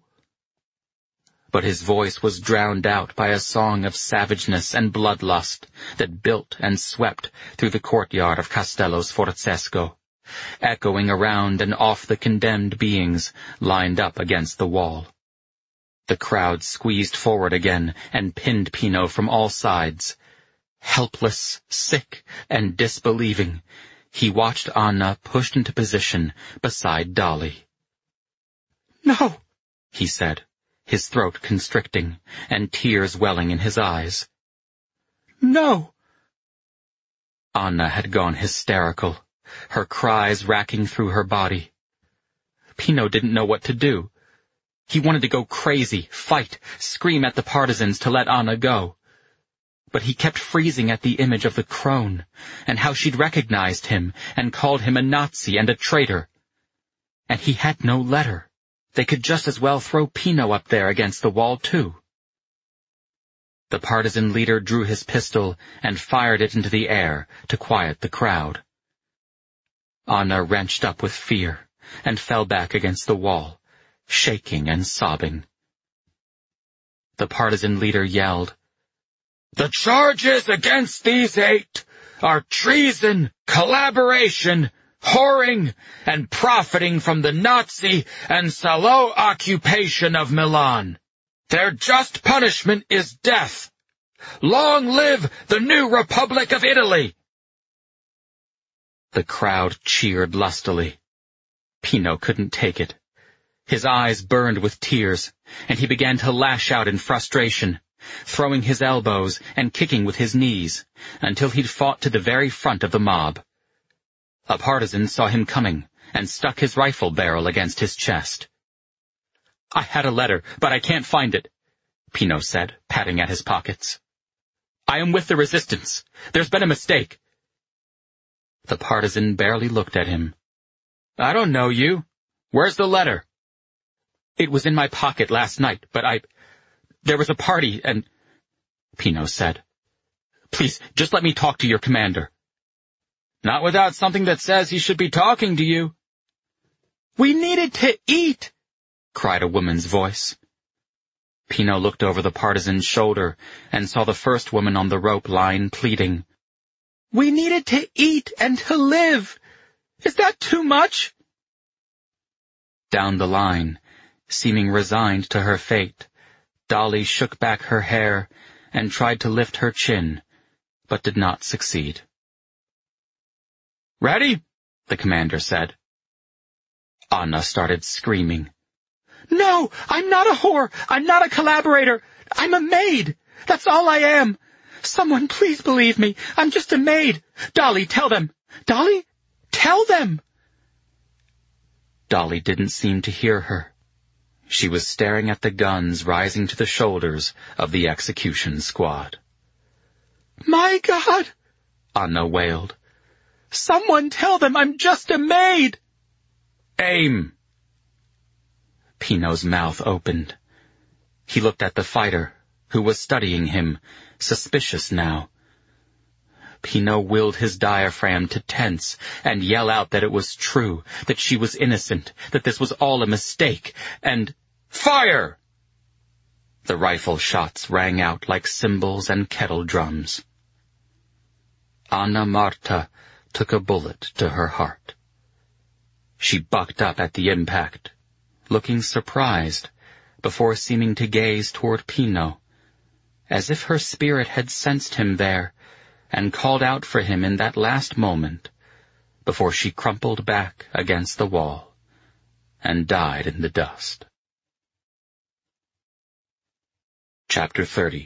Speaker 1: But his voice was drowned out by a song of savageness and bloodlust that built and swept through the courtyard of Castello Sforzesco, echoing around and off the condemned beings lined up against the wall. The crowd squeezed forward again and pinned Pino from all sides. Helpless, sick, and disbelieving, he watched Anna pushed into position beside Dolly. "No," he said, his throat constricting and tears welling in his eyes. "No." Anna had gone hysterical, her cries racking through her body. Pino didn't know what to do. He wanted to go crazy, fight, scream at the partisans to let Anna go. But he kept freezing at the image of the crone, and how she'd recognized him and called him a Nazi and a traitor. And he had no letter. They could just as well throw Pino up there against the wall, too. The partisan leader drew his pistol and fired it into the air to quiet the crowd. Anna wrenched up with fear and fell back against the wall, shaking and sobbing. The partisan leader yelled, "The charges against these 8 are treason, collaboration, whoring, and profiting from the Nazi and Salo occupation of Milan. Their just punishment is death. Long live the new Republic of Italy!" The crowd cheered lustily. Pino couldn't take it. His eyes burned with tears, and he began to lash out in frustration, throwing his elbows and kicking with his knees, until he'd fought to the very front of the mob. A partisan saw him coming and stuck his rifle barrel against his chest. "I had a letter, but I can't find it," Pino said, patting at his pockets. "I am with the resistance. There's been a mistake." The partisan barely looked at him. "I don't know you. Where's the letter?" "It was in my pocket last night, but there was a party and—" Pino said. "Please, just let me talk to your commander." "Not without something that says he should be talking to you." "We needed to eat," cried a woman's voice. Pino looked over the partisan's shoulder and saw the first woman on the rope line pleading. "We needed to eat and to live. Is that too much?" Down the line, seeming resigned to her fate, Dolly shook back her hair and tried to lift her chin, but did not succeed. "Ready?" the commander said. Anna started screaming. "No, I'm not a whore. I'm not a collaborator. I'm a maid. That's all I am. Someone please believe me. I'm just a maid. Dolly, tell them. Dolly, tell them." Dolly didn't seem to hear her. She was staring at the guns rising to the shoulders of the execution squad. "My God," Anna wailed. "Someone tell them I'm just a maid." Aim! Pinot's mouth opened. He looked at the fighter, who was studying him, suspicious now. Pinot willed his diaphragm to tense and yell out that it was true, that she was innocent, that this was all a mistake, and fire! The rifle shots rang out like cymbals and kettle drums. Anna Marta took a bullet to her heart. She bucked up at the impact, looking surprised, before seeming to gaze toward Pinot, as if her spirit had sensed him there and called out for him in that last moment, before she crumpled back against the wall and died in the dust. Chapter 30.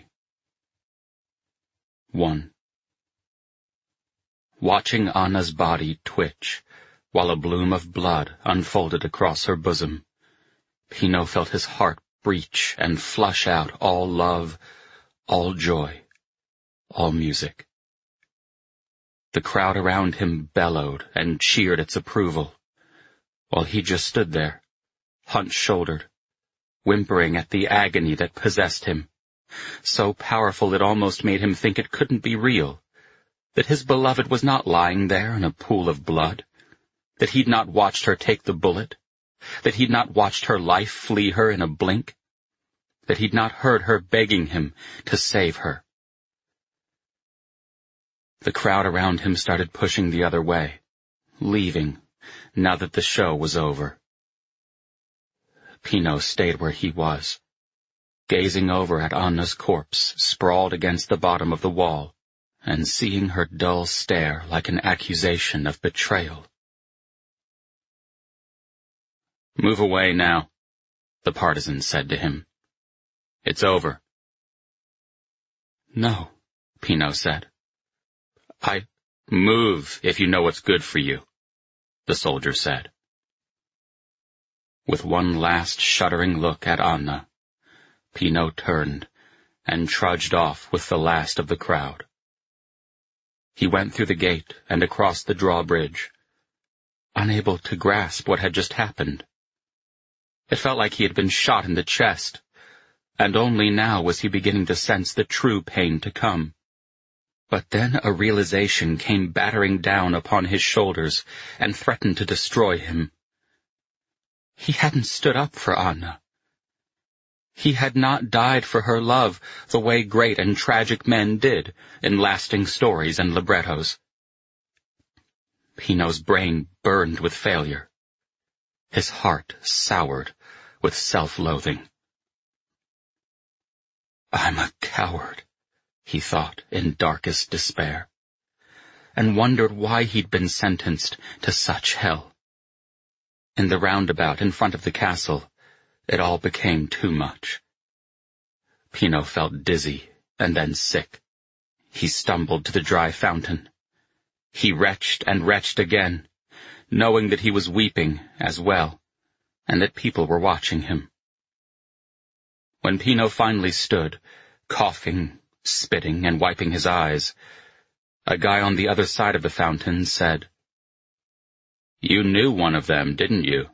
Speaker 1: 1. Watching Anna's body twitch, while a bloom of blood unfolded across her bosom, Pinot felt his heart breach and flush out all love, all joy, all music. The crowd around him bellowed and cheered its approval, while he just stood there, hunch-shouldered, whimpering at the agony that possessed him, so powerful it almost made him think it couldn't be real, that his beloved was not lying there in a pool of blood, that he'd not watched her take the bullet, that he'd not watched her life flee her in a blink, that he'd not heard her begging him to save her. The crowd around him started pushing the other way, leaving, now that the show was over. Pinot stayed where he was, gazing over at Anna's corpse sprawled against the bottom of the wall, and seeing her dull stare like an accusation of betrayal. "Move away now," the partisan said to him. "It's over." "No," Pinot said. "Move if you know what's good for you," the soldier said. With one last shuddering look at Anna, Pinot turned and trudged off with the last of the crowd. He went through the gate and across the drawbridge, unable to grasp what had just happened. It felt like he had been shot in the chest, and only now was he beginning to sense the true pain to come. But then a realization came battering down upon his shoulders and threatened to destroy him. He hadn't stood up for Anna. He had not died for her love the way great and tragic men did in lasting stories and librettos. Pinot's brain burned with failure. His heart soured with self-loathing. "I'm a coward," he thought in darkest despair, and wondered why he'd been sentenced to such hell. In the roundabout in front of the castle, it all became too much. Pinot felt dizzy and then sick. He stumbled to the dry fountain. He retched and retched again, knowing that he was weeping as well, and that people were watching him. When Pinot finally stood, coughing, spitting, and wiping his eyes, a guy on the other side of the fountain said, "You knew one of them, didn't you?"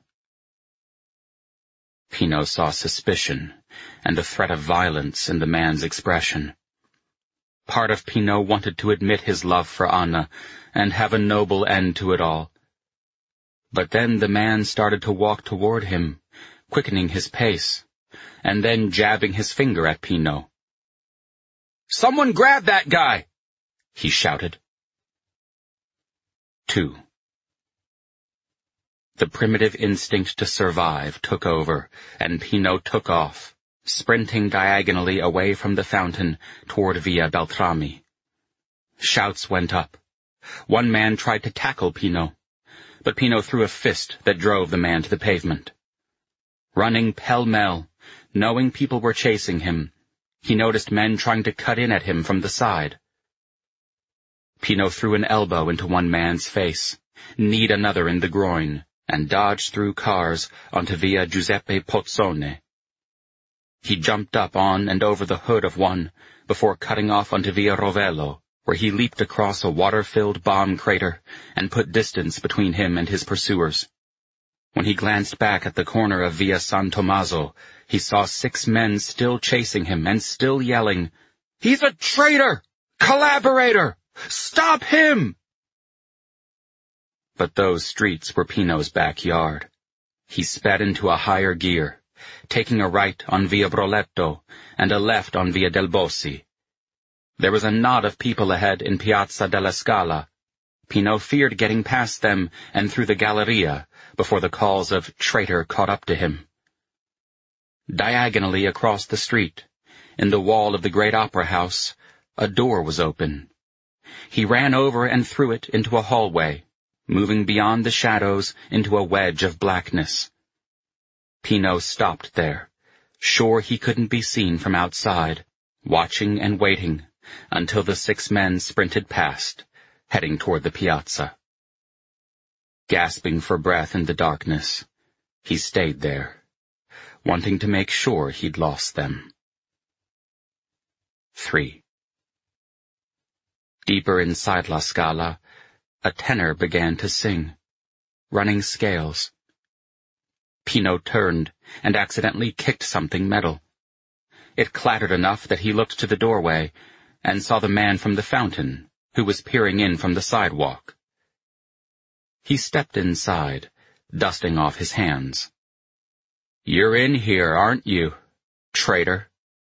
Speaker 1: Pinot saw suspicion and the threat of violence in the man's expression. Part of Pinot wanted to admit his love for Anna and have a noble end to it all. But then the man started to walk toward him, quickening his pace, and then jabbing his finger at Pinot. "Someone grab that guy!" he shouted. 2. The primitive instinct to survive took over, and Pinot took off, sprinting diagonally away from the fountain toward Via Beltrami. Shouts went up. One man tried to tackle Pinot, but Pinot threw a fist that drove the man to the pavement. Running pell-mell, knowing people were chasing him, he noticed men trying to cut in at him from the side. Pinot threw an elbow into one man's face, kneed another in the groin, and dodged through cars onto Via Giuseppe Pozzone. He jumped up on and over the hood of one before cutting off onto Via Rovello, where he leaped across a water-filled bomb crater and put distance between him and his pursuers. When he glanced back at the corner of Via San Tommaso, he saw 6 men still chasing him and still yelling, "He's a traitor! Collaborator! Stop him!" But those streets were Pino's backyard. He sped into a higher gear, taking a right on Via Broletto and a left on Via del Bossi. There was a knot of people ahead in Piazza della Scala. Pino feared getting past them and through the Galleria before the calls of "traitor" caught up to him. Diagonally across the street, in the wall of the great opera house, a door was open. He ran over and through it into a hallway, moving beyond the shadows into a wedge of blackness. Pino stopped there, sure he couldn't be seen from outside, watching and waiting until the 6 men sprinted past, heading toward the piazza. Gasping for breath in the darkness, he stayed there, wanting to make sure he'd lost them. 3. Deeper inside La Scala, a tenor began to sing, running scales. Pino turned and accidentally kicked something metal. It clattered enough that he looked to the doorway and saw the man from the fountain, who was peering in from the sidewalk. He stepped inside, dusting off his hands. "You're in here, aren't you, traitor?"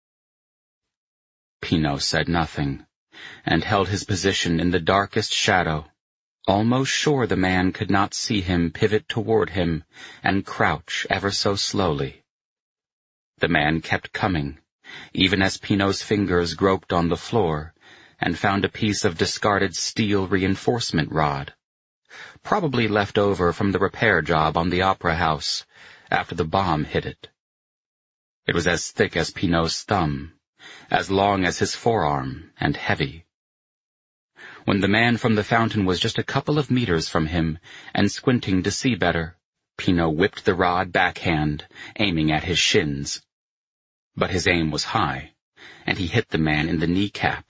Speaker 1: Pino said nothing, and held his position in the darkest shadow, almost sure the man could not see him pivot toward him and crouch ever so slowly. The man kept coming, even as Pino's fingers groped on the floor and found a piece of discarded steel reinforcement rod, probably left over from the repair job on the opera house after the bomb hit it. It was as thick as Pino's thumb, as long as his forearm, and heavy. When the man from the fountain was just a couple of meters from him and squinting to see better, Pino whipped the rod backhand, aiming at his shins. But his aim was high, and he hit the man in the kneecap.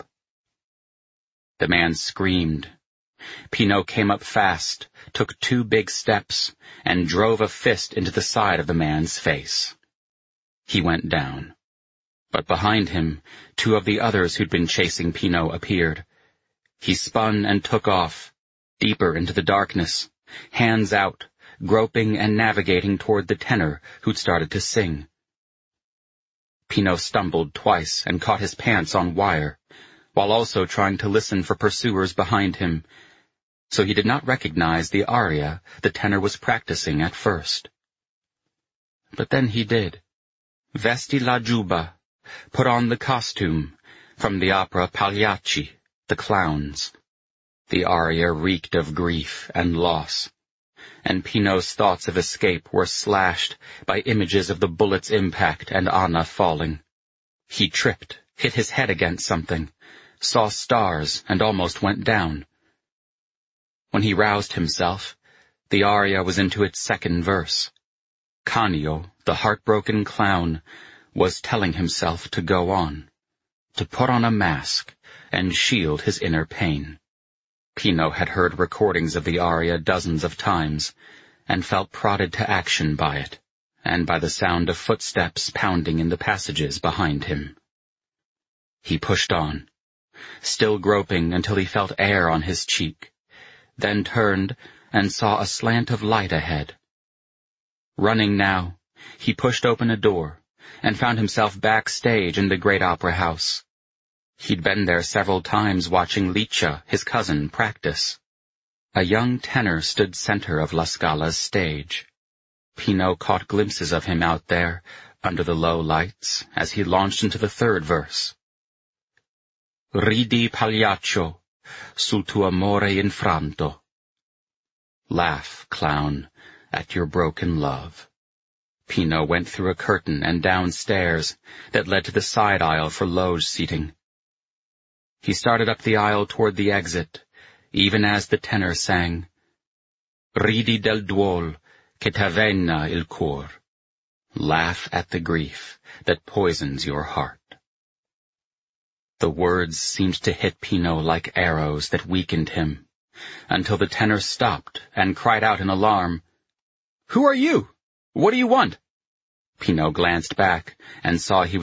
Speaker 1: The man screamed. Pino came up fast, took 2 big steps, and drove a fist into the side of the man's face. He went down. But behind him, 2 of the others who'd been chasing Pino appeared. He spun and took off, deeper into the darkness, hands out, groping and navigating toward the tenor who'd started to sing. Pino stumbled twice and caught his pants on wire, while also trying to listen for pursuers behind him, so he did not recognize the aria the tenor was practicing at first. But then he did. "Vesti la giubba," put on the costume, from the opera Pagliacci, The Clowns. The aria reeked of grief and loss, and Pino's thoughts of escape were slashed by images of the bullet's impact and Anna falling. He tripped, hit his head against something, saw stars, and almost went down. When he roused himself, the aria was into its 2nd verse. Canio, the heartbroken clown, was telling himself to go on, to put on a mask and shield his inner pain. Pino had heard recordings of the aria dozens of times, and felt prodded to action by it, and by the sound of footsteps pounding in the passages behind him. He pushed on, still groping until he felt air on his cheek, then turned and saw a slant of light ahead. Running now, he pushed open a door, and found himself backstage in the great opera house. He'd been there several times watching Licia, his cousin, practice. A young tenor stood center of La Scala's stage. Pino caught glimpses of him out there, under the low lights, as he launched into the 3rd verse. "Ridi pagliaccio, sul tuo amore infranto." Laugh, clown, at your broken love. Pino went through a curtain and downstairs that led to the side aisle for loge seating. He started up the aisle toward the exit, even as the tenor sang, "Ridi del duol, che t'avvena il cor." Laugh at the grief that poisons your heart. The words seemed to hit Pino like arrows that weakened him, until the tenor stopped and cried out in alarm, Who are you? What do you want? Pinot glanced back and saw he